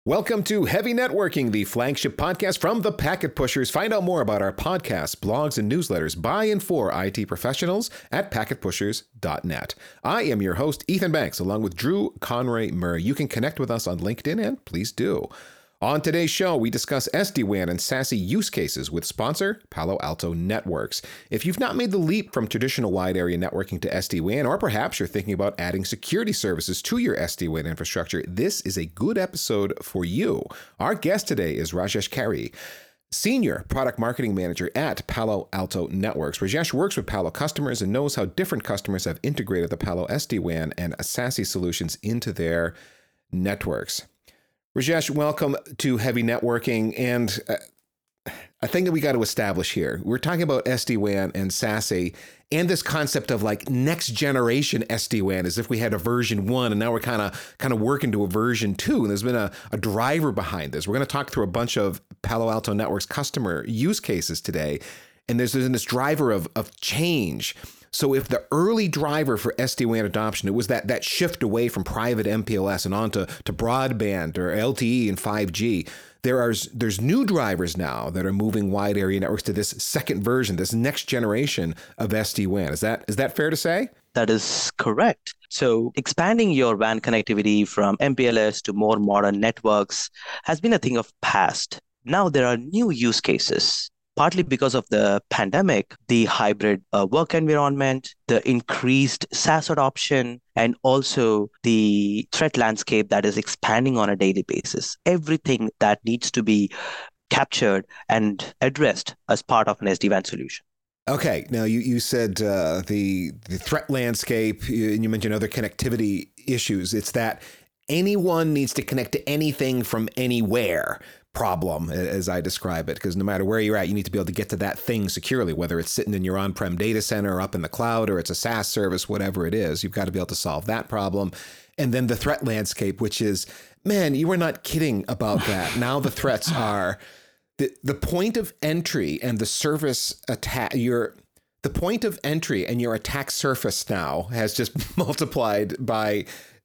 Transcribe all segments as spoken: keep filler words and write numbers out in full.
Welcome to Heavy Networking, the flagship podcast from the Packet Pushers. Find out more about our podcasts, blogs, and newsletters by and for I T professionals at packet pushers dot net. I am your host, Ethan Banks, along with Drew Conray Murray. You can connect with us on LinkedIn, and please do. On today's show, we discuss S D WAN and SASE use cases with sponsor Palo Alto Networks. If you've not made the leap from traditional wide area networking to S D WAN, or perhaps you're thinking about adding security services to your S D WAN infrastructure, this is a good episode for you. Our guest today is Rajesh Kari, Senior Product Marketing Manager at Palo Alto Networks. Rajesh works with Palo customers and knows how different customers have integrated the Palo S D WAN and SASE solutions into their networks. Rajesh, welcome to Heavy Networking. And uh, a thing that we got to establish here, we're talking about S D WAN and SASE and this concept of like next generation S D WAN, as if we had a version one and now we're kind of kind of working to a version two. And there's been a, a driver behind this. We're going to talk through a bunch of Palo Alto Networks customer use cases today. And there's, there's this driver of, of change. So if the early driver for S D WAN adoption, it was that that shift away from private M P L S and onto to broadband or L T E and five G, there are there's new drivers now that are moving wide area networks to this second version, this next generation of S D WAN. Is that is that fair to say? That is correct. So expanding your W A N connectivity from M P L S to more modern networks has been a thing of past. Now there are new use cases. Partly because of the pandemic, the hybrid uh, work environment, the increased SaaS adoption, and also the threat landscape that is expanding on a daily basis. Everything that needs to be captured and addressed as part of an S D WAN solution. Okay. Now, you, you said uh, the, the threat landscape, and you mentioned other connectivity issues. It's that anyone needs to connect to anything from anywhere problem, as I describe it, because no matter where you're at, you need to be able to get to that thing securely, whether it's sitting in your on-prem data center or up in the cloud, or it's a SaaS service, whatever it is. You've got to be able to solve that problem. And then the threat landscape, which is, man, you were not kidding about that. Now the threats are the, the point of entry and the service attack, your the point of entry and your attack surface now has just multiplied by.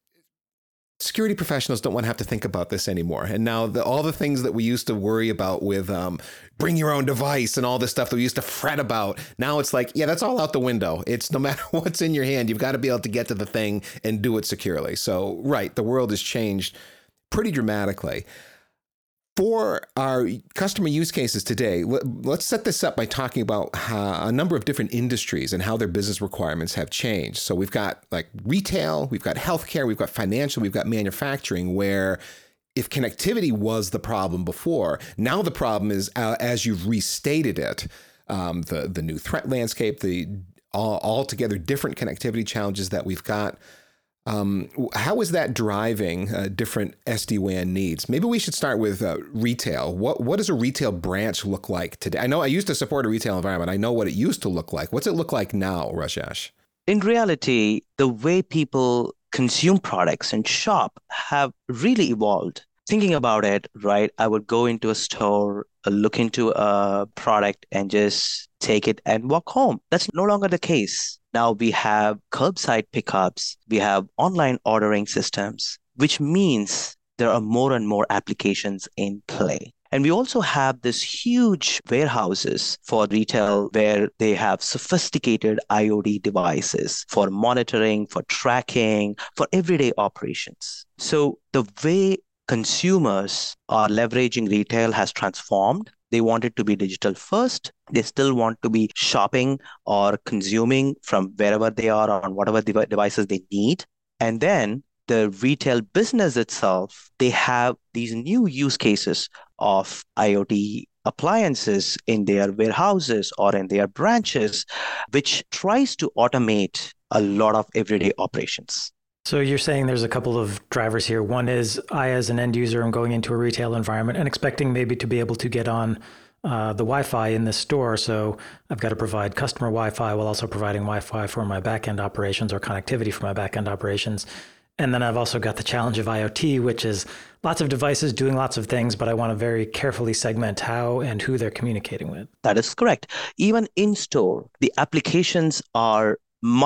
Security professionals don't want to have to think about this anymore. And now the, all the things that we used to worry about with um, bring your own device and all this stuff that we used to fret about, now it's like, yeah, that's all out the window. It's no matter what's in your hand, you've got to be able to get to the thing and do it securely. So, right, the world has changed pretty dramatically. For our customer use cases today, let's set this up by talking about how a number of different industries and how their business requirements have changed. So we've got like retail, we've got healthcare, we've got financial, we've got manufacturing, where if connectivity was the problem before, now the problem is, uh, as you've restated it, um, the, the new threat landscape, the all, altogether different connectivity challenges that we've got. Um, how is that driving uh, different S D WAN needs? Maybe we should start with uh, retail. What what does a retail branch look like today? I know I used to support a retail environment. I know what it used to look like. What's it look like now, Rajesh? In reality, the way people consume products and shop have really evolved. Thinking about it, right, I would go into a store, look into a product and just take it and walk home. That's no longer the case. Now we have curbside pickups, we have online ordering systems, which means there are more and more applications in play. And we also have this huge warehouses for retail where they have sophisticated I O T devices for monitoring, for tracking, for everyday operations. So the way consumers are leveraging retail has transformed. They want it to be digital first. They still want to be shopping or consuming from wherever they are on whatever dev- devices they need. And then the retail business itself, they have these new use cases of I O T appliances in their warehouses or in their branches, which tries to automate a lot of everyday operations. So you're saying there's a couple of drivers here. One is I, as an end user, am going into a retail environment and expecting maybe to be able to get on uh, the Wi-Fi in this store. So I've got to provide customer Wi-Fi while also providing Wi-Fi for my backend operations or connectivity for my backend operations. And then I've also got the challenge of I O T, which is lots of devices doing lots of things, but I want to very carefully segment how and who they're communicating with. That is correct. Even in store, the applications are much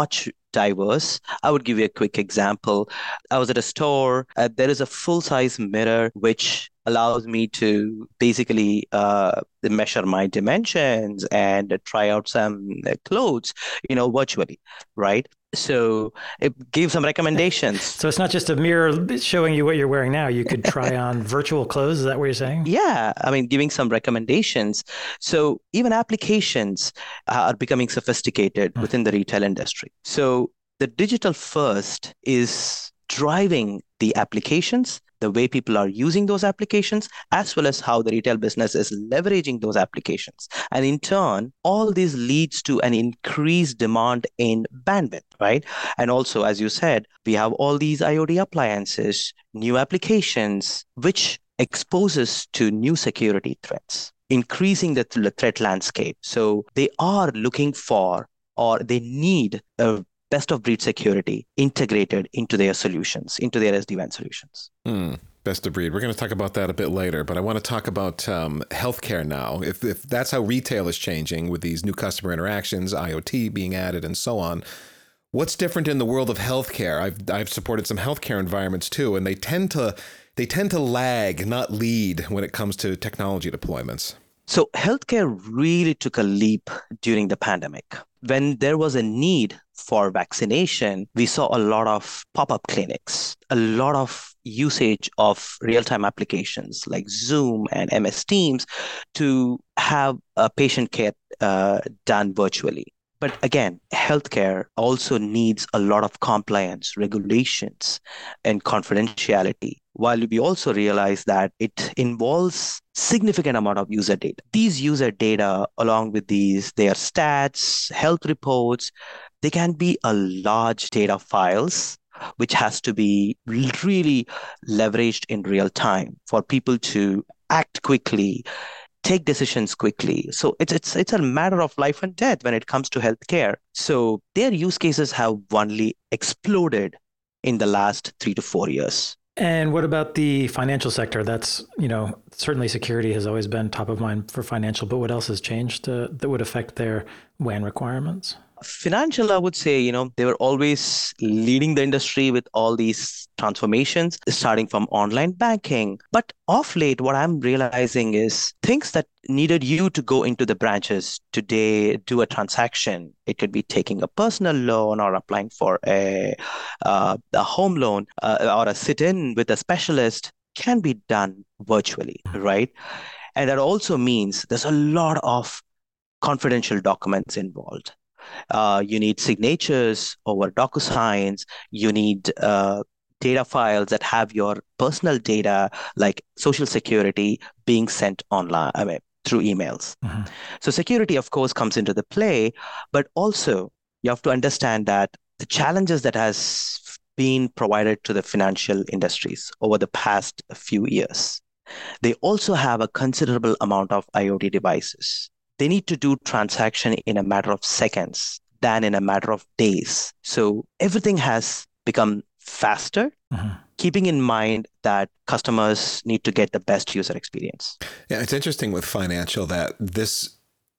diverse. I would give you a quick example. I was at a store. Uh, there is a full-size mirror which allows me to basically uh, measure my dimensions and try out some uh, clothes, you know, virtually, right? So it gives some recommendations. So it's not just a mirror showing you what you're wearing now. You could try on virtual clothes. Is that what you're saying? Yeah, I mean, giving some recommendations. So even applications are becoming sophisticated Hmm. within the retail industry. So the digital first is driving the applications, the way people are using those applications, as well as how the retail business is leveraging those applications. And in turn, all this leads to an increased demand in bandwidth, right? And also, as you said, we have all these IoT appliances, new applications, which exposes to new security threats, increasing the th- threat landscape. So they are looking for or they need a best of breed security integrated into their solutions, into their S D WAN solutions. Hmm. Best of breed. We're going to talk about that a bit later, but I want to talk about um, healthcare now. If, if that's how retail is changing with these new customer interactions, IoT being added, and so on, what's different in the world of healthcare? I've I've supported some healthcare environments too, and they tend to they tend to lag, not lead, when it comes to technology deployments. So healthcare really took a leap during the pandemic. When there was a need for vaccination, we saw a lot of pop-up clinics, a lot of usage of real-time applications like Zoom and M S Teams to have a patient care uh, done virtually. But again, healthcare also needs a lot of compliance, regulations, and confidentiality. While we also realize that it involves significant amount of user data. These user data, along with these, their stats, health reports, they can be a large data files, which has to be really leveraged in real time for people to act quickly, take decisions quickly. So it's it's it's a matter of life and death when it comes to healthcare. So their use cases have only exploded in the last three to four years. And what about the financial sector? That's, you know, certainly security has always been top of mind for financial, but what else has changed uh, that would affect their W A N requirements? Financial, I would say, you know, they were always leading the industry with all these transformations, starting from online banking. But off late, what I'm realizing is things that needed you to go into the branches today, do a transaction. It could be taking a personal loan or applying for a, uh, a home loan uh, or a sit-in with a specialist can be done virtually, right? And that also means there's a lot of confidential documents involved. Uh, you need signatures over DocuSigns. You need uh, data files that have your personal data, like social security, being sent online, I mean, through emails. Mm-hmm. So security, of course, comes into the play, but also you have to understand that the challenges that has been provided to the financial industries over the past few years, they also have a considerable amount of IoT devices. They need to do transaction in a matter of seconds than in a matter of days. So everything has become faster, Mm-hmm. keeping in mind that customers need to get the best user experience. Yeah, it's interesting with financial that this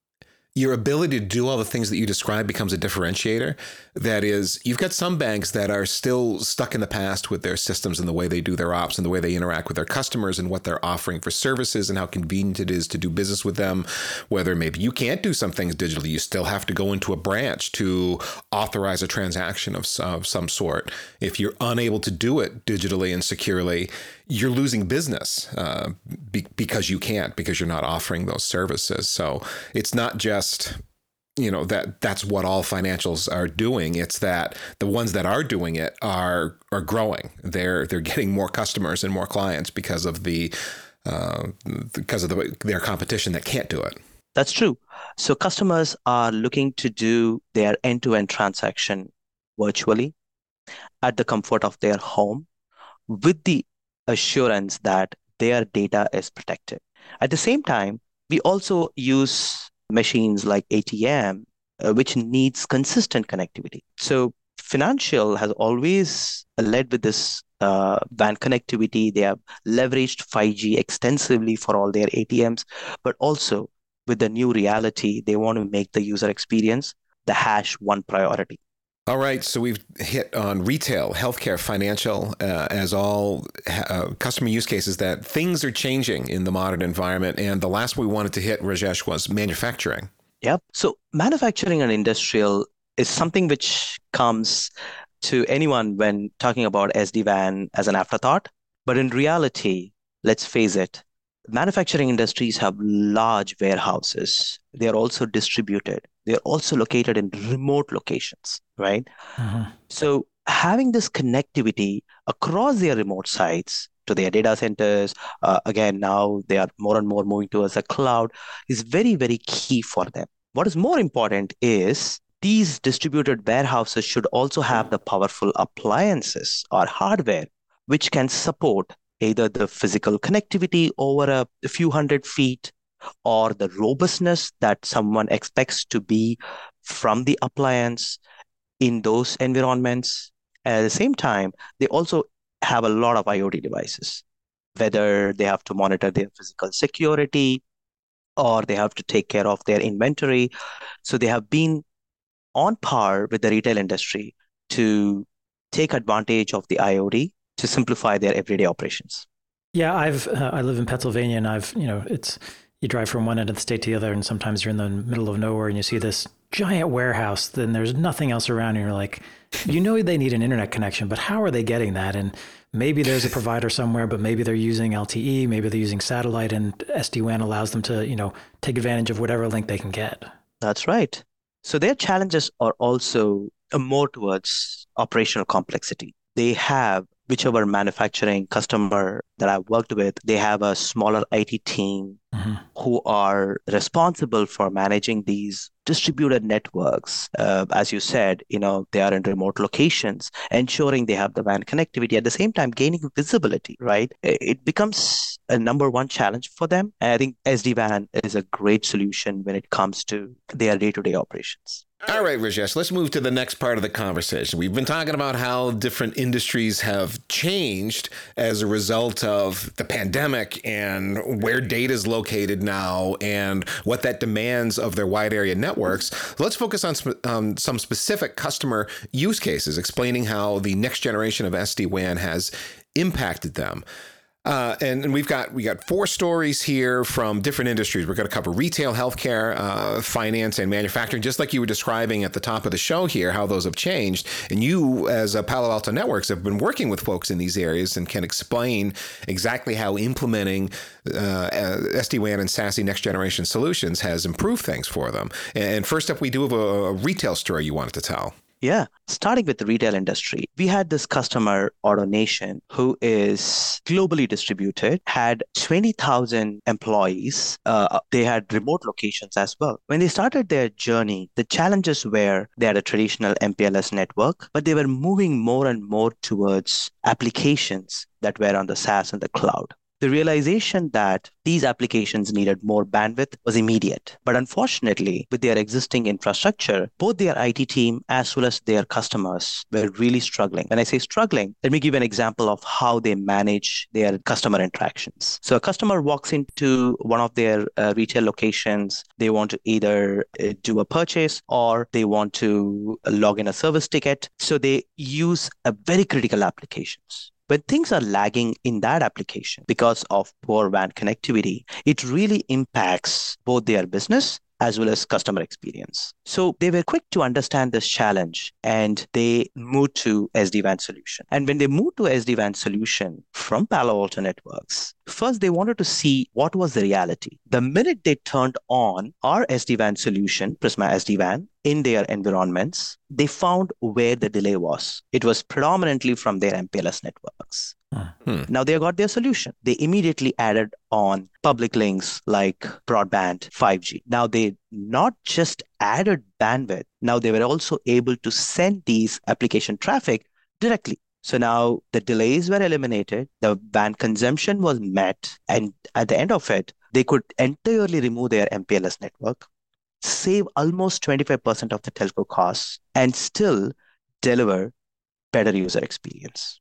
your ability to do all the things that you described becomes a differentiator. That is, you've got some banks that are still stuck in the past with their systems and the way they do their ops and the way they interact with their customers and what they're offering for services and how convenient it is to do business with them. Whether maybe you can't do some things digitally, you still have to go into a branch to authorize a transaction of some, of some sort. If you're unable to do it digitally and securely, you're losing business uh, be- because you can't, because you're not offering those services. So it's not just, you know, that that's what all financials are doing. It's that the ones that are doing it are are growing. They're they're getting more customers and more clients because of the uh, because of the, their competition that can't do it. That's true. So customers are looking to do their end-to-end transaction virtually at the comfort of their home with the assurance that their data is protected. At the same time, we also use machines like A T M, uh, which needs consistent connectivity. So financial has always led with this uh, W A N connectivity. They have leveraged five G extensively for all their A T Ms, but also with the new reality, they want to make the user experience the hash one priority. All right, so we've hit on retail, healthcare, financial, uh, as all uh, customer use cases that things are changing in the modern environment. And the last we wanted to hit, Rajesh, was manufacturing. Yep. So manufacturing and industrial is something which comes to anyone when talking about S D WAN as an afterthought. But in reality, let's face it, manufacturing industries have large warehouses. They are also distributed. They are also located in remote locations, right? Uh-huh. So having this connectivity across their remote sites to their data centers, uh, again, now they are more and more moving towards the cloud, is very, very key for them. What is more important is these distributed warehouses should also have the powerful appliances or hardware which can support either the physical connectivity over a, a few hundred feet or the robustness that someone expects to be from the appliance in those environments. At the same time, they also have a lot of IoT devices, whether they have to monitor their physical security or they have to take care of their inventory. So they have been on par with the retail industry to take advantage of the IoT to simplify their everyday operations. Yeah, I've uh, I live in Pennsylvania, and I've you know it's you drive from one end of the state to the other, and sometimes you're in the middle of nowhere, and you see this giant warehouse. Then there's nothing else around, and you're like, you know, they need an internet connection, but how are they getting that? And maybe there's a provider somewhere, but maybe they're using L T E, maybe they're using satellite, and S D WAN allows them to you know take advantage of whatever link they can get. That's right. So their challenges are also uh, more towards operational complexity. They have whichever manufacturing customer that I've worked with, they have a smaller I T team Mm-hmm. who are responsible for managing these distributed networks. Uh, as you said, you know, they are in remote locations, ensuring they have the WAN connectivity at the same time gaining visibility, right? It becomes a number one challenge for them. And I think S D WAN is a great solution when it comes to their day-to-day operations. All right, Rajesh, let's move to the next part of the conversation. We've been talking about how different industries have changed as a result of the pandemic and where data is located now and what that demands of their wide area networks. Let's focus on um, some specific customer use cases, explaining how the next generation of S D WAN has impacted them. Uh, and, and we've got we got four stories here from different industries. We're going to cover retail, healthcare, uh, finance, and manufacturing, just like you were describing at the top of the show here, how those have changed. And you, as a Palo Alto Networks, have been working with folks in these areas and can explain exactly how implementing uh, S D WAN and SASE next generation solutions has improved things for them. And first up, we do have a, a retail story you wanted to tell. Yeah, starting with the retail industry, we had this customer, AutoNation, who is globally distributed, had twenty thousand employees. Uh, they had remote locations as well. When they started their journey, the challenges were they had a traditional M P L S network, but they were moving more and more towards applications that were on the SaaS and the cloud. The realization that these applications needed more bandwidth was immediate. But unfortunately, with their existing infrastructure, both their I T team as well as their customers were really struggling. When I say struggling, let me give an example of how they manage their customer interactions. So a customer walks into one of their uh, retail locations. They want to either uh, do a purchase or they want to log in a service ticket. So they use a very critical applications. When things are lagging in that application because of poor WAN connectivity, it really impacts both their business as well as customer experience. So they were quick to understand this challenge and they moved to S D WAN solution. And when they moved to S D WAN solution from Palo Alto Networks, first they wanted to see what was the reality. The minute they turned on our S D WAN solution, Prisma S D WAN, in their environments, they found where the delay was. It was predominantly from their M P L S networks. Hmm. Now they got their solution. They immediately added on public links like broadband, five G. Now they not just added bandwidth, now they were also able to send these application traffic directly. So now the delays were eliminated, the WAN consumption was met, and at the end of it, they could entirely remove their M P L S network, save almost twenty-five percent of the telco costs, and still deliver better user experience.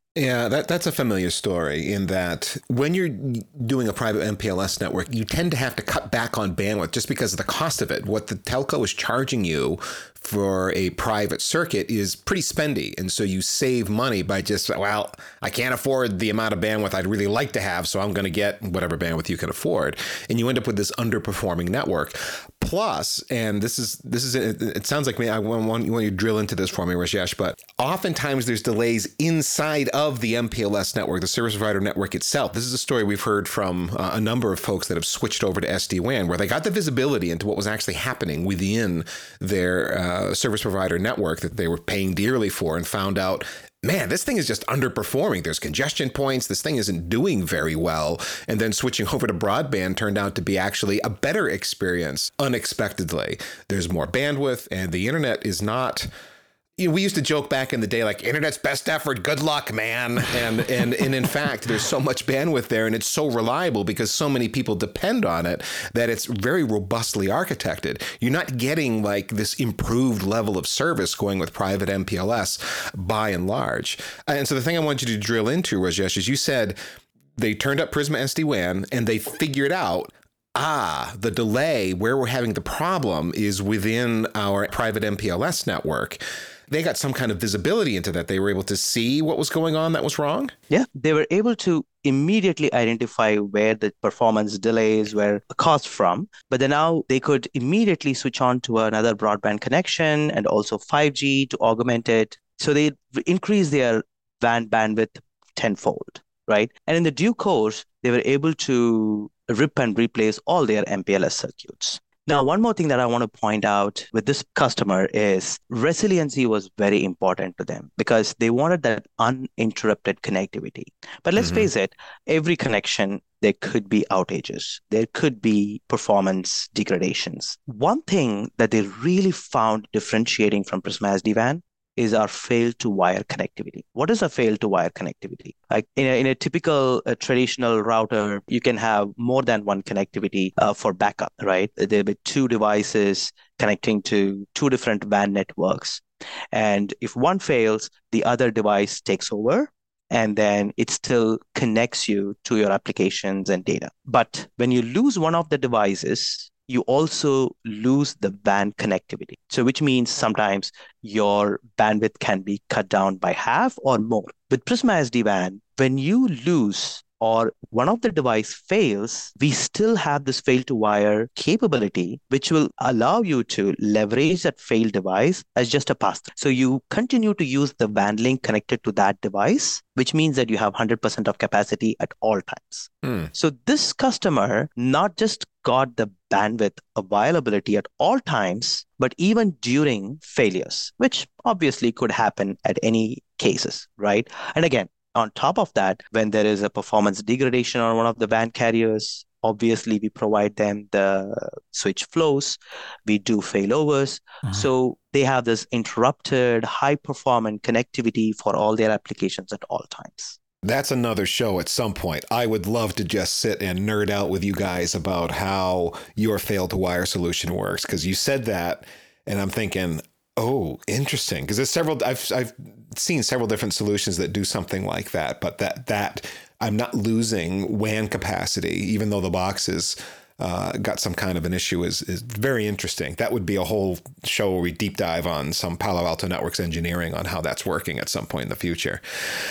Yeah, that, that's a familiar story in that when you're doing a private M P L S network, you tend to have to cut back on bandwidth just because of the cost of it. What the telco is charging you for a private circuit is pretty spendy. And so you save money by just, well, I can't afford the amount of bandwidth I'd really like to have, so I'm going to get whatever bandwidth you can afford. And you end up with this underperforming network. Plus, and this is, this is it, it sounds like me, I want, want you to drill into this for me, Rajesh, but oftentimes there's delays inside of the M P L S network, the service provider network itself. This is a story we've heard from uh, a number of folks that have switched over to S D WAN, where they got the visibility into what was actually happening within their uh, service provider network that they were paying dearly for, and found out, man, this thing is just underperforming. There's congestion points. This thing isn't doing very well. And then switching over to broadband turned out to be actually a better experience unexpectedly. There's more bandwidth, and the internet is not... You know, we used to joke back in the day, like, internet's best effort, good luck, man. And, and, and in fact, there's so much bandwidth there, and it's so reliable because so many people depend on it that it's very robustly architected. You're not getting like this improved level of service going with private M P L S by and large. And so the thing I want you to drill into, Rajesh, is you said they turned up Prisma S D WAN and they figured out, ah, the delay where we're having the problem is within our private M P L S network. They got some kind of visibility into that. They were able to see what was going on that was wrong? Yeah, they were able to immediately identify where the performance delays were caused from. But then now they could immediately switch on to another broadband connection and also five G to augment it. So they increased their W A N bandwidth tenfold, right? And in the due course, they were able to rip and replace all their M P L S circuits. Now, one more thing that I want to point out with this customer is resiliency was very important to them because they wanted that uninterrupted connectivity. But let's mm-hmm. face it, every connection, there could be outages. There could be performance degradations. One thing that they really found differentiating from Prisma S D WAN is our fail-to-wire connectivity. What is a fail-to-wire connectivity? Like in a, in a typical uh, traditional router, you can have more than one connectivity uh, for backup, right? There'll be two devices connecting to two different W A N networks. And if one fails, the other device takes over, and then it still connects you to your applications and data. But when you lose one of the devices, you also lose the W A N connectivity. So which means sometimes your bandwidth can be cut down by half or more. With Prisma S D WAN, when you lose or one of the device fails, we still have this fail-to-wire capability, which will allow you to leverage that failed device as just a pass-through. So you continue to use the W A N link connected to that device, which means that you have one hundred percent of capacity at all times. Mm. So this customer not just got the bandwidth availability at all times, but even during failures, which obviously could happen at any cases, right? And again, on top of that, when there is a performance degradation on one of the W A N carriers, obviously we provide them the switch flows, we do failovers. Mm-hmm. So they have this interrupted, high-performance connectivity for all their applications at all times. That's another show at some point. I would love to just sit and nerd out with you guys about how your fail-to-wire solution works, because you said that, and I'm thinking, oh, interesting. Because there's several. I've I've seen several different solutions that do something like that, but that that I'm not losing W A N capacity, even though the box is uh, got some kind of an issue, is is very interesting. That would be a whole show where we deep dive on some Palo Alto Networks engineering on how that's working at some point in the future.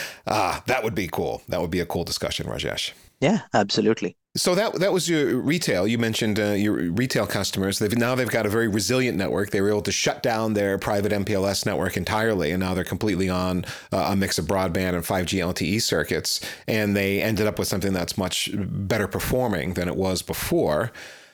Ah, that would be cool. That would be a cool discussion, Rajesh. Yeah, absolutely. So that that was your retail. You mentioned uh, your retail customers. They've now they've got a very resilient network. They were able to shut down their private M P L S network entirely, and now they're completely on uh, a mix of broadband and five G L T E circuits. And they ended up with something that's much better performing than it was before.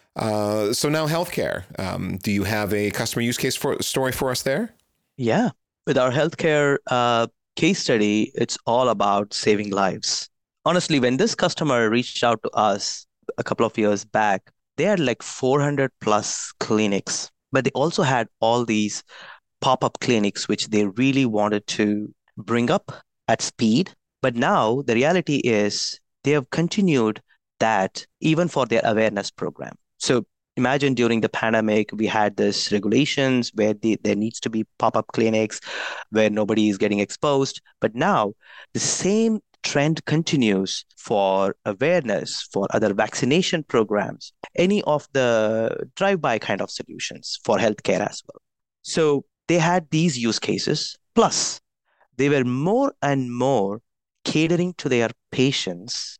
Uh, so now healthcare. Um, do you have a customer use case for, story for us there? Yeah, with our healthcare uh, case study, it's all about saving lives. Honestly, when this customer reached out to us a couple of years back, they had like four hundred plus clinics, but they also had all these pop-up clinics, which they really wanted to bring up at speed. But now the reality is they have continued that even for their awareness program. So Imagine during the pandemic, we had this regulations where the, there needs to be pop-up clinics where nobody is getting exposed. But now the same trend continues for awareness, for other vaccination programs, any of the drive-by kind of solutions for healthcare as well. So they had these use cases, plus they were more and more catering to their patients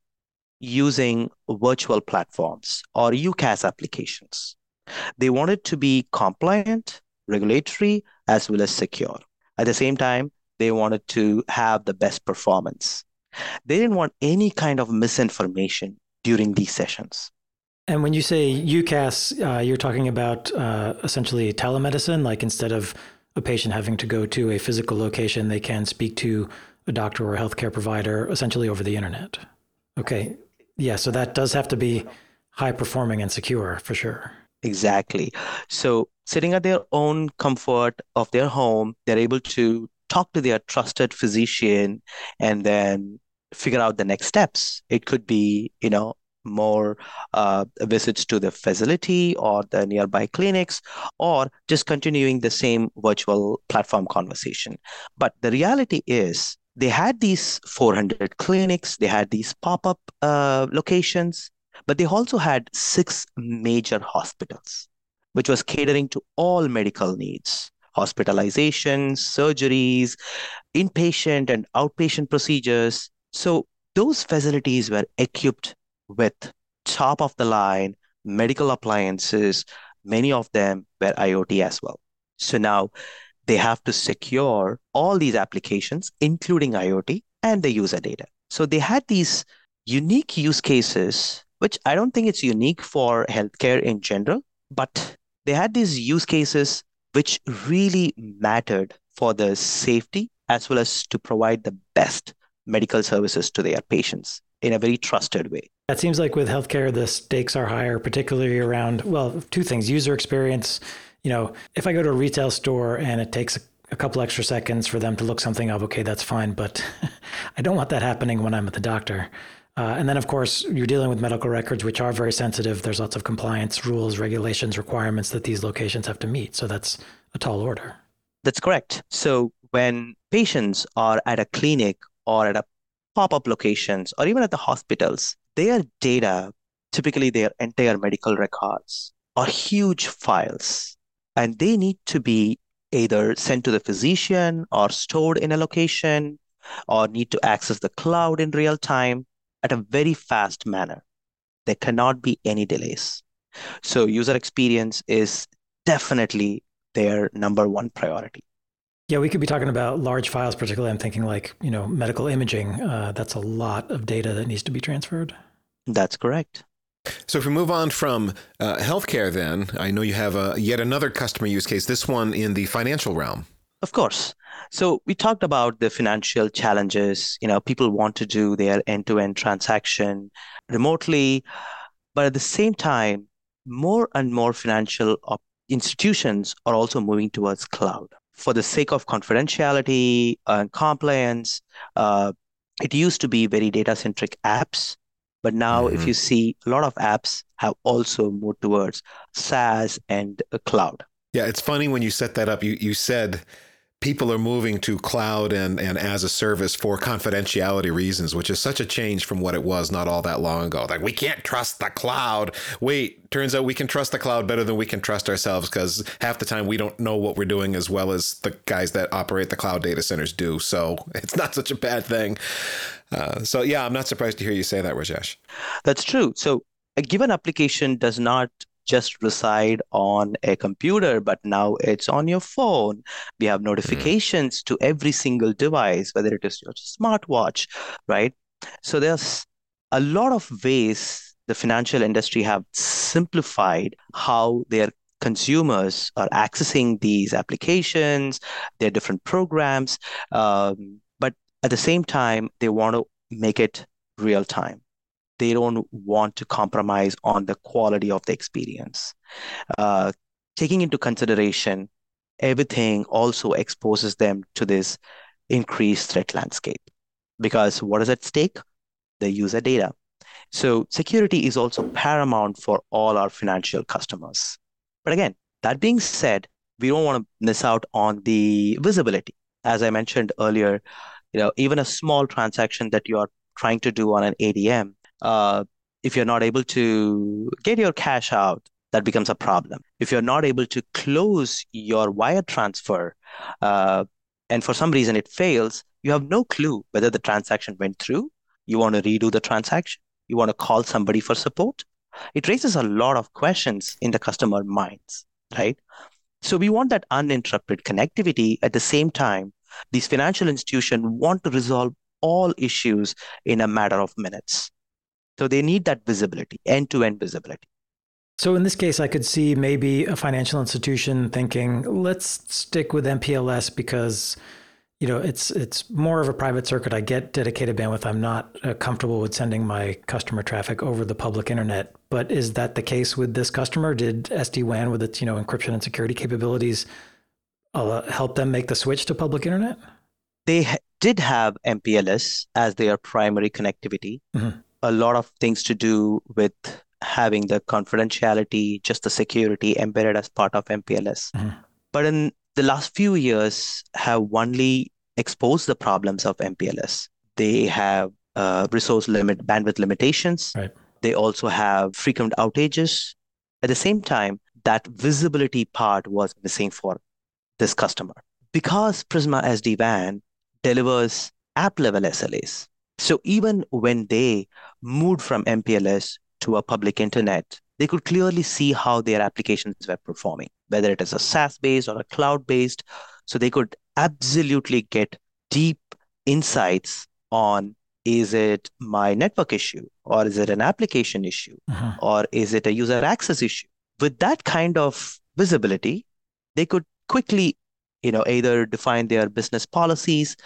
using virtual platforms or U C A S applications. They wanted to be compliant, regulatory, as well as secure. At the same time, they wanted to have the best performance. They didn't want any kind of misinformation during these sessions. And when you say U C A S, uh, you're talking about uh, essentially telemedicine, like instead of a patient having to go to a physical location, they can speak to a doctor or a healthcare provider essentially over the internet. Okay. Yeah, so that does have to be high performing and secure for sure. Exactly. So sitting at their own comfort of their home, they're able to talk to their trusted physician and then figure out the next steps. It could be, you know, more uh, visits to the facility or the nearby clinics, or just continuing the same virtual platform conversation. But the reality is, they had these four hundred clinics, they had these pop-up uh, locations, but they also had six major hospitals, which was catering to all medical needs, hospitalizations, surgeries, inpatient and outpatient procedures. So those facilities were equipped with top of the line medical appliances. Many of them were IoT as well. So now they have to secure all these applications, including IoT and the user data. So they had these unique use cases, which I don't think it's unique for healthcare in general, but they had these use cases which really mattered for the safety as well as to provide the best medical services to their patients in a very trusted way. It seems like with healthcare, the stakes are higher, particularly around, well, two things: user experience. You know, if I go to a retail store and it takes a, a couple extra seconds for them to look something up, okay, that's fine. But I don't want that happening when I'm at the doctor. Uh, and then, of course, you're dealing with medical records, which are very sensitive. There's lots of compliance rules, regulations, requirements that these locations have to meet. So that's a tall order. That's correct. So when patients are at a clinic or at a pop-up locations or even at the hospitals, their data, typically their entire medical records, are huge files, and they need to be either sent to the physician or stored in a location or need to access the cloud in real time at a very fast manner. There cannot be any delays. So user experience is definitely their number one priority. Yeah, we could be talking about large files, particularly I'm thinking like, you know, medical imaging. Uh, that's a lot of data that needs to be transferred. That's correct. So if we move on from uh, healthcare, then I know you have a, yet another customer use case, this one in the financial realm. Of course. So we talked about the financial challenges. You know, people want to do their end-to-end transaction remotely, but at the same time, more and more financial op- institutions are also moving towards cloud. For the sake of confidentiality and compliance, uh, it used to be very data-centric apps. But now, mm-hmm. if you see, a lot of apps have also moved towards SaaS and uh, cloud. Yeah, it's funny when you set that up. You you said people are moving to cloud and, and as a service for confidentiality reasons, which is such a change from what it was not all that long ago. Like, we can't trust the cloud. Wait, turns out we can trust the cloud better than we can trust ourselves, because half the time we don't know what we're doing as well as the guys that operate the cloud data centers do. So it's not such a bad thing. Uh, so yeah, I'm not surprised to hear you say that, Rajesh. That's true. So a given application does not just reside on a computer, but now it's on your phone. We have notifications mm. to every single device, whether it is your smartwatch, right? So there's a lot of ways the financial industry have simplified how their consumers are accessing these applications, their different programs. Um, but at the same time, they want to make it real time. They don't want to compromise on the quality of the experience. Uh, taking into consideration everything also exposes them to this increased threat landscape. Because what is at stake? The user data. So security is also paramount for all our financial customers. But again, that being said, we don't want to miss out on the visibility. As I mentioned earlier, you know, even a small transaction that you are trying to do on an A T M, uh, if you're not able to get your cash out, that becomes a problem. If you're not able to close your wire transfer, uh, and for some reason it fails, you have no clue whether the transaction went through. You want to redo the transaction. You want to call somebody for support. It raises a lot of questions in the customer minds, right? So we want that uninterrupted connectivity. At the same time, these financial institutions want to resolve all issues in a matter of minutes. So they need that visibility, end-to-end visibility. So in this case, I could see maybe a financial institution thinking, let's stick with M P L S because, you know, it's it's more of a private circuit. I get dedicated bandwidth. I'm not uh, comfortable with sending my customer traffic over the public internet. But is that the case with this customer? Did S D WAN with its, you know, encryption and security capabilities uh, help them make the switch to public internet? They ha- did have M P L S as their primary connectivity. Mm-hmm. A lot of things to do with having the confidentiality, just the security embedded as part of M P L S. Mm-hmm. But in the last few years have only exposed the problems of M P L S. They have uh, resource limit, bandwidth limitations. Right. They also have frequent outages. At the same time, that visibility part was missing for this customer. Because Prisma S D WAN delivers app-level S L As, so even when they moved from M P L S to a public internet, they could clearly see how their applications were performing, whether it is a SaaS-based or a cloud-based. So they could absolutely get deep insights on, is it my network issue, or is it an application issue, uh-huh. or is it a user access issue? With that kind of visibility, they could quickly, you know, either define their business policies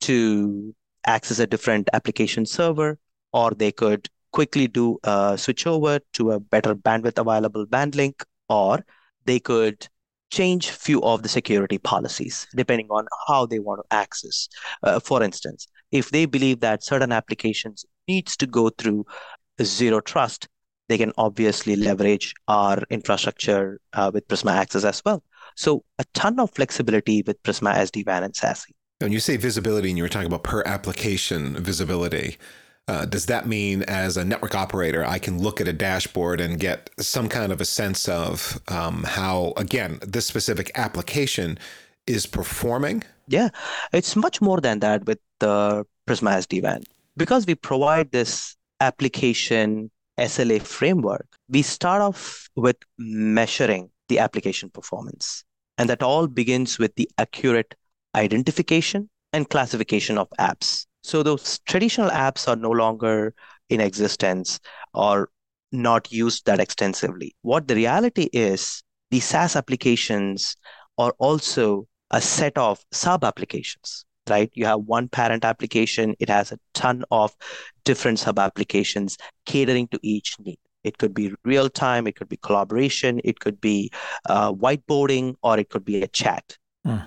to access a different application server, or they could quickly do a switch over to a better bandwidth available band link, or they could change few of the security policies depending on how they want to access. Uh, for instance, if they believe that certain applications needs to go through zero trust, they can obviously leverage our infrastructure uh, with Prisma Access as well. So a ton of flexibility with Prisma S D WAN and SASE. When you say visibility and you were talking about per application visibility, Uh, does that mean as a network operator, I can look at a dashboard and get some kind of a sense of um, how, again, this specific application is performing? Yeah, it's much more than that with the Prisma S D WAN. Because we provide this application S L A framework, we start off with measuring the application performance. And that all begins with the accurate identification and classification of apps. So those traditional apps are no longer in existence or not used that extensively. What the reality is, the SaaS applications are also a set of sub-applications, right? You have one parent application. It has a ton of different sub-applications catering to each need. It could be real-time, it could be collaboration, it could be uh, whiteboarding, or it could be a chat. Mm.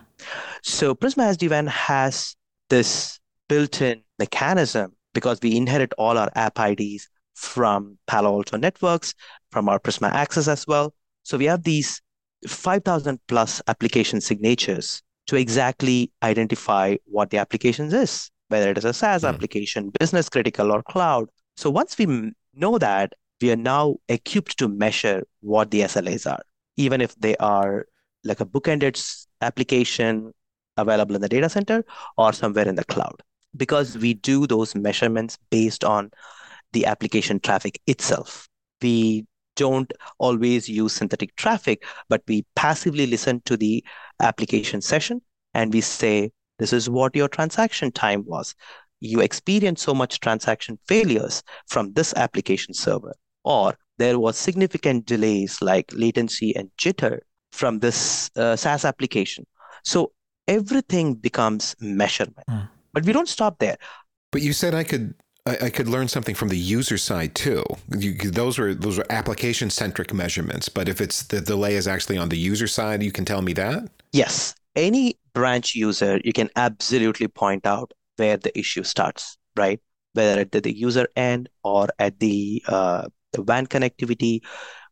So Prisma S D WAN has this built-in mechanism because we inherit all our app I Ds from Palo Alto Networks, from our Prisma Access as well. So we have these five thousand plus application signatures to exactly identify what the application is, whether it is a SaaS mm. application, business critical, or cloud. So once we know that, we are now equipped to measure what the S L As are, even if they are like a bookended application available in the data center or somewhere in the cloud. Because we do those measurements based on the application traffic itself. We don't always use synthetic traffic, but we passively listen to the application session and we say, this is what your transaction time was. You experienced so much transaction failures from this application server, or there was significant delays like latency and jitter from this uh, SaaS application. So everything becomes measurement. Mm. But we don't stop there. But you said I could I, I could learn something from the user side too. You, those were those are application centric measurements. But if it's the delay is actually on the user side, you can tell me that? Yes. Any branch user, you can absolutely point out where the issue starts, right? whether at the user end or at the, uh, the W A N connectivity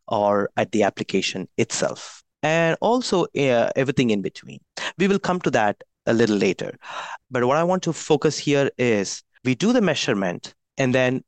or at the application itself, and also uh, everything in between. We will come to that a little later. But what I want to focus here is we do the measurement and then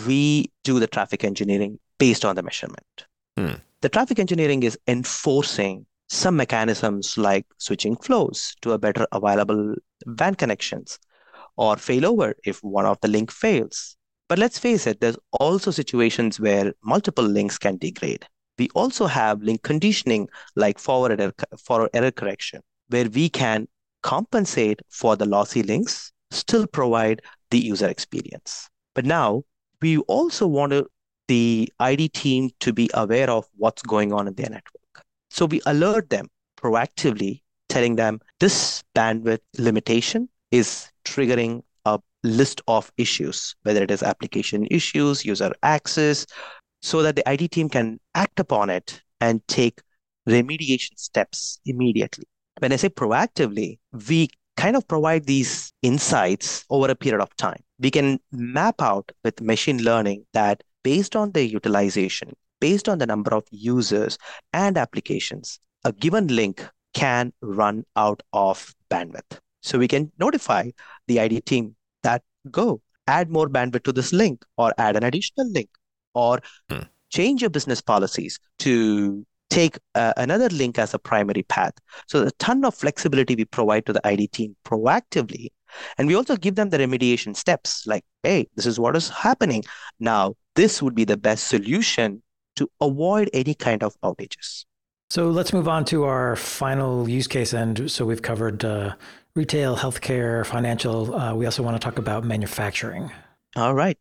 we do the traffic engineering based on the measurement. Hmm. The traffic engineering is enforcing some mechanisms like switching flows to a better available W A N connections or failover if one of the link fails. But let's face it, there's also situations where multiple links can degrade. We also have link conditioning like forward error, forward error correction, where we can compensate for the lossy links, still provide the user experience. But now we also want to, the I D team to be aware of what's going on in their network. So we alert them proactively, telling them this bandwidth limitation is triggering a list of issues, whether it is application issues, user access, so that the I D team can act upon it and take remediation steps immediately. When I say proactively, we kind of provide these insights over a period of time. We can map out with machine learning that based on the utilization, based on the number of users and applications, a given link can run out of bandwidth. So we can notify the I D team that go add more bandwidth to this link or add an additional link or hmm. change your business policies to take uh, another link as a primary path. So a ton of flexibility we provide to the I D team proactively. And we also give them the remediation steps like, hey, this is what is happening. Now, this would be the best solution to avoid any kind of outages. So let's move on to our final use case. And so we've covered uh, retail, healthcare, financial. Uh, we also want to talk about manufacturing. All right.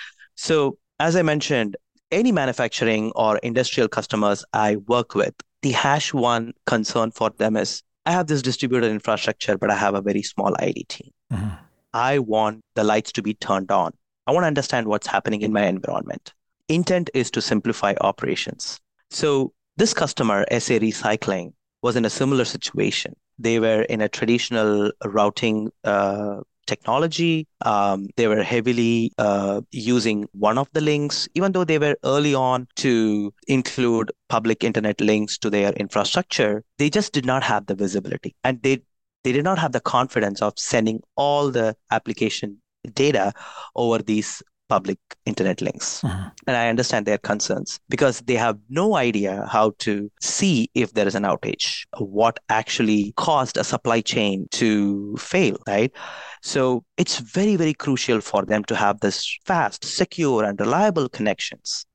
So as I mentioned, any manufacturing or industrial customers I work with, the hash one concern for them is, I have this distributed infrastructure, but I have a very small I D team. Mm-hmm. I want the lights to be turned on. I want to understand what's happening in my environment. Intent is to simplify operations. So this customer, S A Recycling, was in a similar situation. They were in a traditional routing uh, technology. Um, they were heavily uh, using one of the links, even though they were early on to include public internet links to their infrastructure. They just did not have the visibility, and they they did not have the confidence of sending all the application data over these public internet links. Mm-hmm. And I understand their concerns because they have no idea how to see if there is an outage, what actually caused a supply chain to fail, right? So it's very, very crucial for them to have this fast, secure, and reliable connections.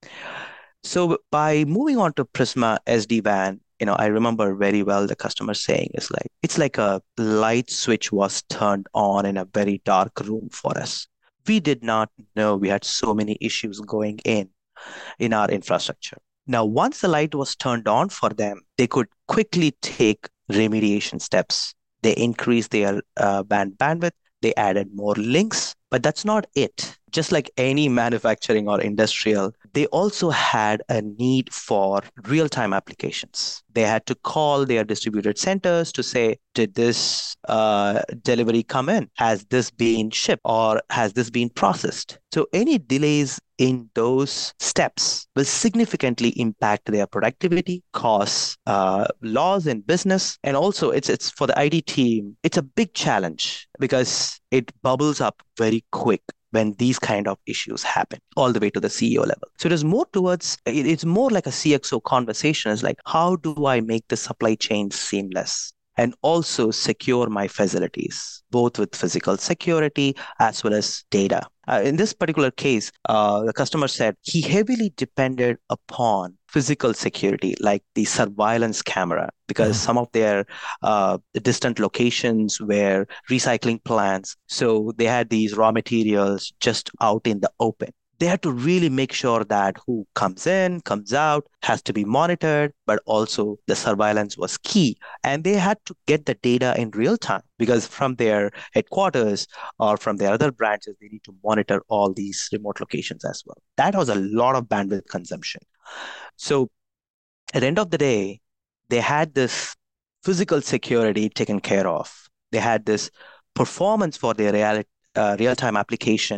So by moving on to Prisma S D WAN, you know, I remember very well the customer saying is like, it's like a light switch was turned on in a very dark room for us. We did not know we had so many issues going in in our infrastructure. Now, once the light was turned on for them, they could quickly take remediation steps. They increased their uh, band bandwidth. They added more links, but that's not it. Just like any manufacturing or industrial, they also had a need for real-time applications. They had to call their distributed centers to say, did this uh, delivery come in? Has this been shipped or has this been processed? So any delays in those steps will significantly impact their productivity, cause uh, loss in business. And also it's it's for the I D team, it's a big challenge because it bubbles up very quick when these kind of issues happen all the way to the C E O level. So it is more towards, it's more like a C X O conversation. It's like, how do I make the supply chain seamless and also secure my facilities, both with physical security as well as data? Uh, in this particular case, uh, the customer said he heavily depended upon physical security, like the surveillance camera, because mm-hmm. some of their uh, distant locations were recycling plants. So they had these raw materials just out in the open. They had to really make sure that who comes in, comes out, has to be monitored, but also the surveillance was key. And they had to get the data in real time because from their headquarters or from their other branches, they need to monitor all these remote locations as well. That was a lot of bandwidth consumption. So at the end of the day, they had this physical security taken care of. They had this performance for their real, uh, real-time application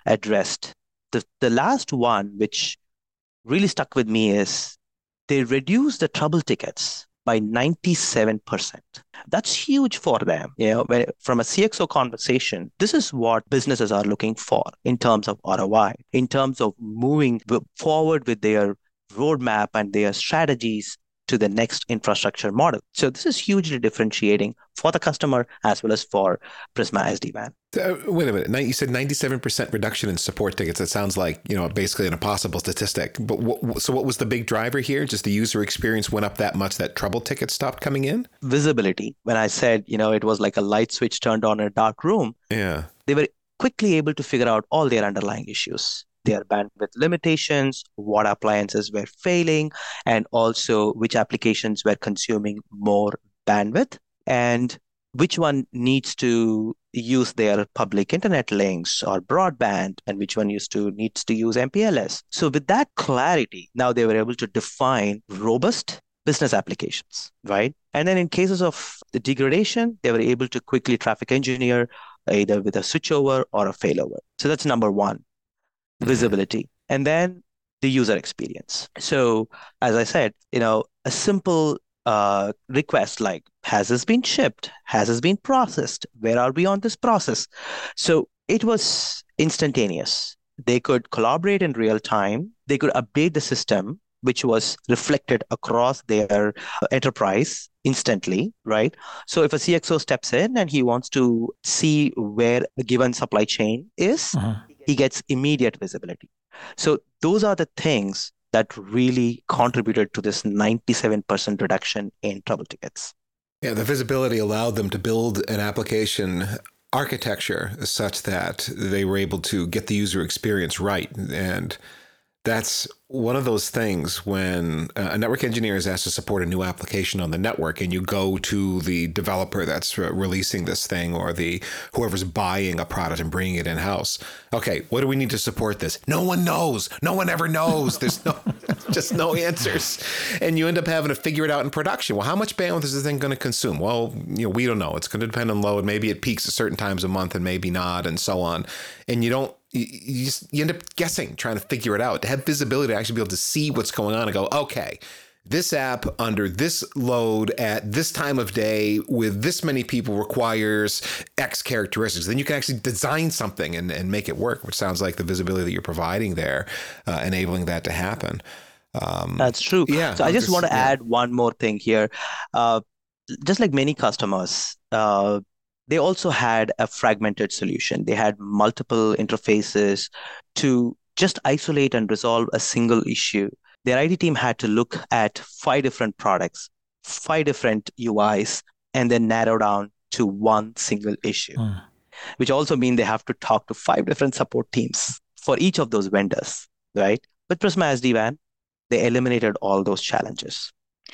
addressed. The, the last one, which really stuck with me, is they reduced the trouble tickets by ninety-seven percent. That's huge for them. You know, when, from a C X O conversation, this is what businesses are looking for in terms of R O I, in terms of moving forward with their roadmap and their strategies to the next infrastructure model. So this is hugely differentiating for the customer as well as for Prisma S D WAN. Uh, wait a minute. You said ninety-seven percent reduction in support tickets. That sounds like, you know, basically an impossible statistic. But what, so what was the big driver here? Just the user experience went up that much that trouble tickets stopped coming in? Visibility. When I said, you know, it was like a light switch turned on in a dark room, yeah, they were quickly able to figure out all their underlying issues. Their bandwidth limitations, what appliances were failing, and also which applications were consuming more bandwidth, and which one needs to use their public internet links or broadband, and which one used to needs to use M P L S. So with that clarity, now they were able to define robust business applications, right? And then in cases of the degradation, they were able to quickly traffic engineer either with a switchover or a failover. So that's number one. Visibility, and then the user experience. So as I said, you know, a simple uh, request like, has this been shipped? Has this been processed? Where are we on this process? So it was instantaneous. They could collaborate in real time. They could update the system, which was reflected across their enterprise instantly, right? So if a C X O steps in and he wants to see where a given supply chain is, uh-huh. he gets immediate visibility. So those are the things that really contributed to this ninety-seven percent reduction in trouble tickets. Yeah, the visibility allowed them to build an application architecture such that they were able to get the user experience right. And that's one of those things when a network engineer is asked to support a new application on the network, and you go to the developer that's releasing this thing or the whoever's buying a product and bringing it in-house. Okay, what do we need to support this? No one knows. No one ever knows. There's no just no answers. And you end up having to figure it out in production. Well, how much bandwidth is this thing going to consume? Well, you know, we don't know. It's going to depend on load. Maybe it peaks at certain times a month and maybe not, and so on. And you don't You just you end up guessing, trying to figure it out. To have visibility, to actually be able to see what's going on and go, okay, this app under this load at this time of day with this many people requires X characteristics. Then you can actually design something and, and make it work, which sounds like the visibility that you're providing there, uh, enabling that to happen. Um, That's true. Yeah. So I just, just want to yeah. add one more thing here. Uh, just like many customers, uh, they also had a fragmented solution. They had multiple interfaces to just isolate and resolve a single issue. Their I T team had to look at five different products, five different U Is, and then narrow down to one single issue, mm. which also means they have to talk to five different support teams for each of those vendors, right? With Prisma S D WAN, they eliminated all those challenges.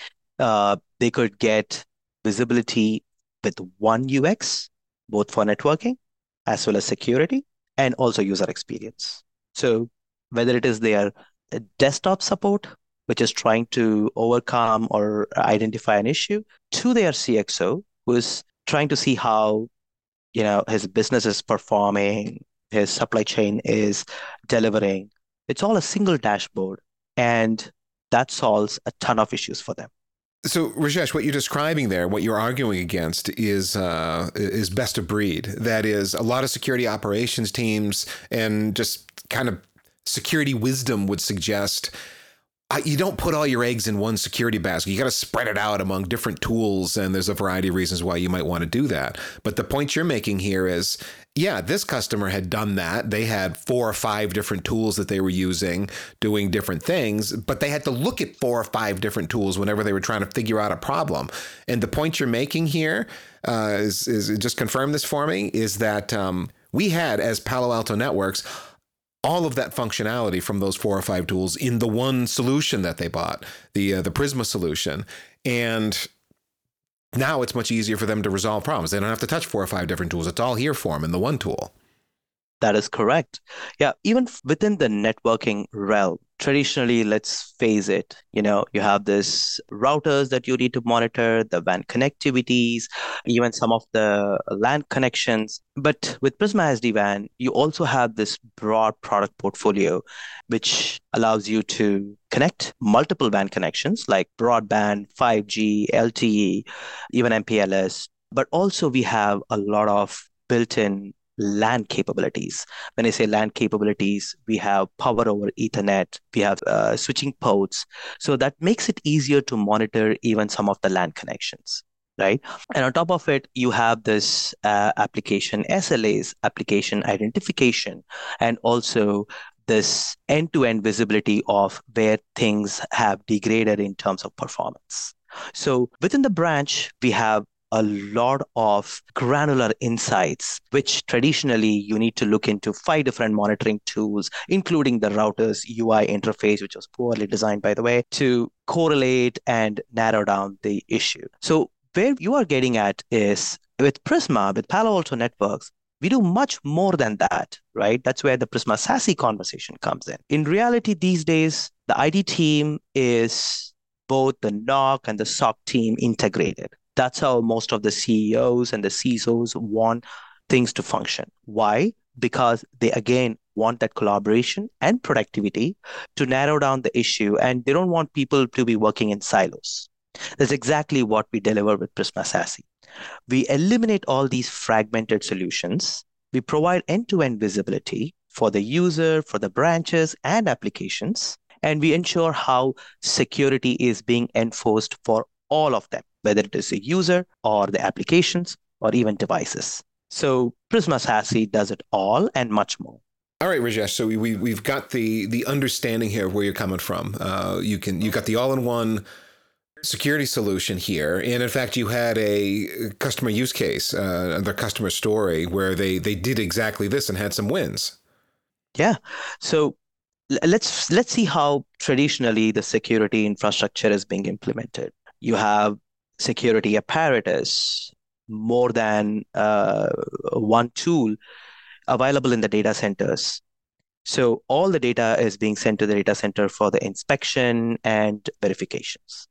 Uh, they could get visibility with one U X, both for networking as well as security and also user experience. So whether it is their desktop support, which is trying to overcome or identify an issue, to their C X O, who is trying to see how, you know, his business is performing, his supply chain is delivering. It's all a single dashboard, and that solves a ton of issues for them. So, Rajesh, what you're describing there, what you're arguing against is uh, is best of breed. That is, a lot of security operations teams and just kind of security wisdom would suggest uh, you don't put all your eggs in one security basket. You got to spread it out among different tools, and there's a variety of reasons why you might want to do that. But the point you're making here is, yeah, this customer had done that. They had four or five different tools that they were using, doing different things, but they had to look at four or five different tools whenever they were trying to figure out a problem. And the point you're making here uh, is, is just confirm this for me, is that um, we had, as Palo Alto Networks, all of that functionality from those four or five tools in the one solution that they bought, the uh, the Prisma solution. And now it's much easier for them to resolve problems. They don't have to touch four or five different tools. It's all here for them in the one tool. That is correct. Yeah, even f- within the networking realm, traditionally, let's face it, you know, you have this routers that you need to monitor, the W A N connectivities, even some of the LAN connections. But with Prisma S D WAN, you also have this broad product portfolio, which allows you to connect multiple W A N connections like broadband, five G, L T E, even M P L S. But also we have a lot of built-in LAN capabilities. When I say LAN capabilities, we have power over Ethernet, we have uh, switching ports. So that makes it easier to monitor even some of the LAN connections, right? And on top of it, you have this uh, application S L As, application identification, and also this end-to-end visibility of where things have degraded in terms of performance. So within the branch, we have a lot of granular insights, which traditionally you need to look into five different monitoring tools, including the router's U I interface, which was poorly designed, by the way, to correlate and narrow down the issue. So where you are getting at is with Prisma, with Palo Alto Networks, we do much more than that, right? That's where the Prisma SASE conversation comes in. In reality, these days, the I D team is both the N O C and the S O C team integrated. That's how most of the C E Os and the C I S Os want things to function. Why? Because they, again, want that collaboration and productivity to narrow down the issue, and they don't want people to be working in silos. That's exactly what we deliver with Prisma SASE. We eliminate all these fragmented solutions. We provide end-to-end visibility for the user, for the branches and applications, and we ensure how security is being enforced for all of them, whether it is a user or the applications or even devices. So Prisma SASE does it all and much more. All right, Rajesh. So we, we we've got the the understanding here of where you're coming from. Uh, you can you got the all-in-one security solution here, and in fact, you had a customer use case, uh, their customer story, where they they did exactly this and had some wins. Yeah. So let's let's see how traditionally the security infrastructure is being implemented. You have security apparatus, more than uh, one tool available in the data centers. So all the data is being sent to the data center for the inspection and verifications.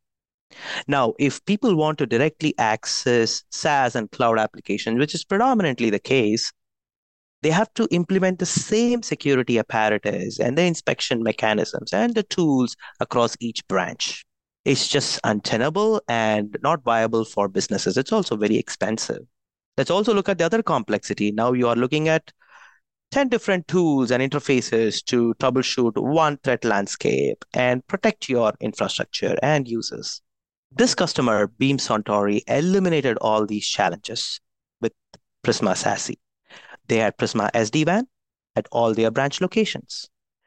Now, if people want to directly access SaaS and cloud applications, which is predominantly the case, they have to implement the same security apparatus and the inspection mechanisms and the tools across each branch. It's just untenable and not viable for businesses. It's also very expensive. Let's also look at the other complexity. Now you are looking at ten different tools and interfaces to troubleshoot one threat landscape and protect your infrastructure and users. This customer, Beam Suntory, eliminated all these challenges with Prisma SASE. They had Prisma S D WAN at all their branch locations.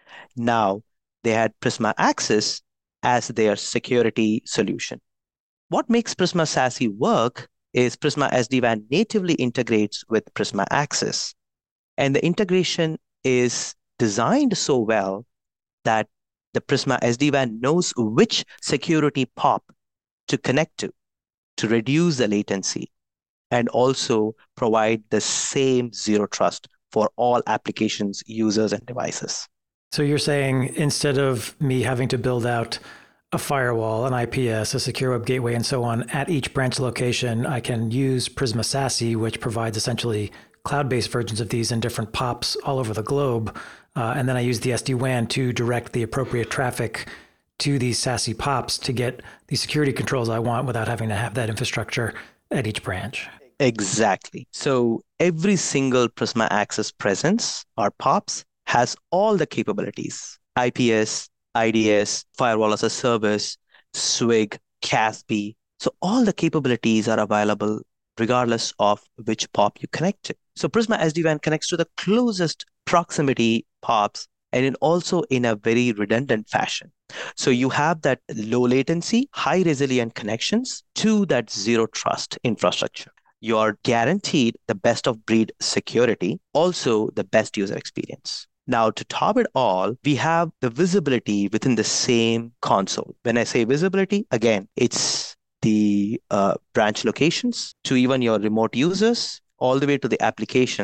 Now they had Prisma Access as their security solution. What makes Prisma SASE work is Prisma S D WAN natively integrates with Prisma Access. And the integration is designed so well that the Prisma S D WAN knows which security POP to connect to, to reduce the latency, and also provide the same zero trust for all applications, users, and devices. So you're saying instead of me having to build out a firewall, an I P S, a secure web gateway, and so on at each branch location, I can use Prisma SASE, which provides essentially cloud-based versions of these in different POPs all over the globe. Uh, and then I use the S D WAN to direct the appropriate traffic to these SASE POPs to get the security controls I want without having to have that infrastructure at each branch. Exactly. So every single Prisma Access presence or POPs has all the capabilities: I P S, I D S, firewall as a service, SWIG, C A S B. So all the capabilities are available regardless of which POP you connect to. So Prisma S D WAN connects to the closest proximity POPs, and in also in a very redundant fashion. So you have that low latency, high resilient connections to that zero trust infrastructure. You're guaranteed the best of breed security, also the best user experience. Now, to top it all, we have the visibility within the same console. When I say visibility, again, it's the uh, branch locations to even your remote users, all the way to the applications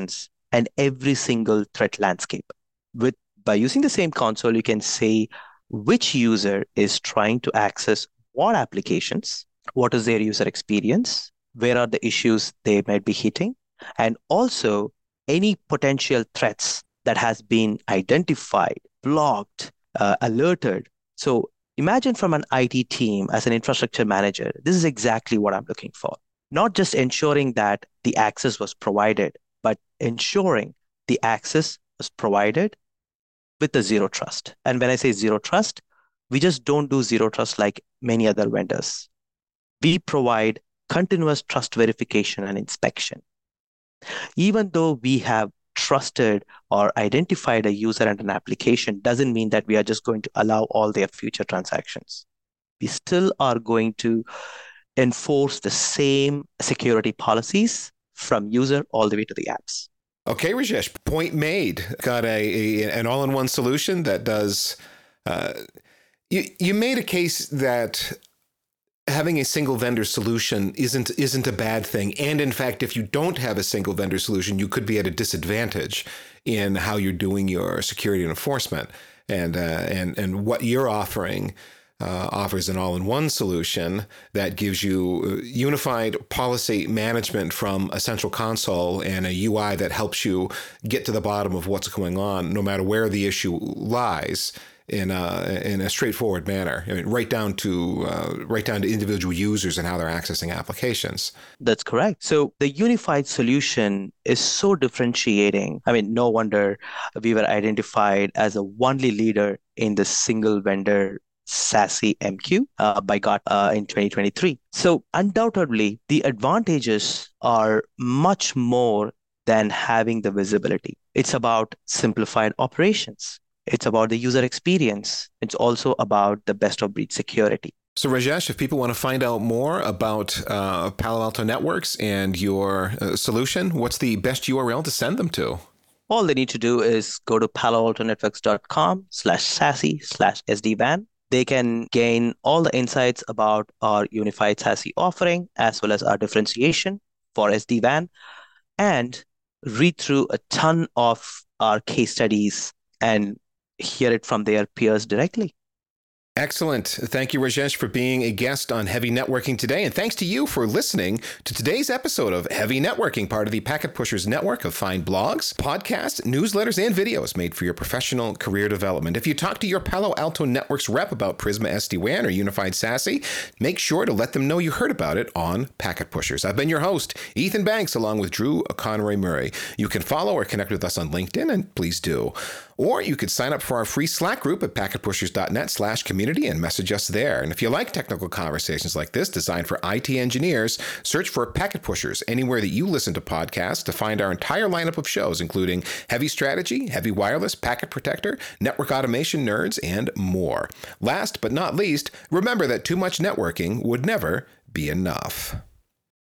and every single threat landscape. With by using the same console, you can say which user is trying to access what applications, what is their user experience, where are the issues they might be hitting, and also any potential threats that has been identified, blocked, uh, alerted. So imagine from an I T team as an infrastructure manager, this is exactly what I'm looking for. Not just ensuring that the access was provided, but ensuring the access was provided with the zero trust. And when I say zero trust, we just don't do zero trust like many other vendors. We provide continuous trust verification and inspection. Even though we have trusted or identified a user and an application, doesn't mean that we are just going to allow all their future transactions. We still are going to enforce the same security policies from user all the way to the apps. Okay, Rajesh, point made. Got a, a an all-in-one solution that does. Uh, you you made a case that having a single vendor solution isn't isn't a bad thing, and in fact, if you don't have a single vendor solution, you could be at a disadvantage in how you're doing your security and enforcement, and uh, and and what you're offering. Uh, offers an all-in-one solution that gives you unified policy management from a central console and a U I that helps you get to the bottom of what's going on, no matter where the issue lies, in a in a straightforward manner. I mean, right down to uh, right down to individual users and how they're accessing applications. That's correct. So the unified solution is so differentiating. I mean, no wonder we were identified as a only leader in the single vendor SASE M Q uh, by Gartner uh, in twenty twenty-three. So undoubtedly, the advantages are much more than having the visibility. It's about simplified operations. It's about the user experience. It's also about the best of breed security. So Rajesh, if people want to find out more about uh, Palo Alto Networks and your uh, solution, what's the best U R L to send them to? All they need to do is go to paloaltonetworks.com slash SASE slash SD-WAN. They can gain all the insights about our unified SASE offering, as well as our differentiation for S D WAN, and read through a ton of our case studies and hear it from their peers directly. Excellent. Thank you, Rajesh, for being a guest on Heavy Networking today. And thanks to you for listening to today's episode of Heavy Networking, part of the Packet Pushers network of fine blogs, podcasts, newsletters, and videos made for your professional career development. If you talk to your Palo Alto Networks rep about Prisma S D WAN or Unified SASE, make sure to let them know you heard about it on Packet Pushers. I've been your host, Ethan Banks, along with Drew Conroy Murray. You can follow or connect with us on LinkedIn, and please do. Or you could sign up for our free Slack group at packetpushers.net slash community and message us there. And if you like technical conversations like this designed for I T engineers, search for Packet Pushers anywhere that you listen to podcasts to find our entire lineup of shows, including Heavy Strategy, Heavy Wireless, Packet Protector, Network Automation Nerds, and more. Last but not least, remember that too much networking would never be enough.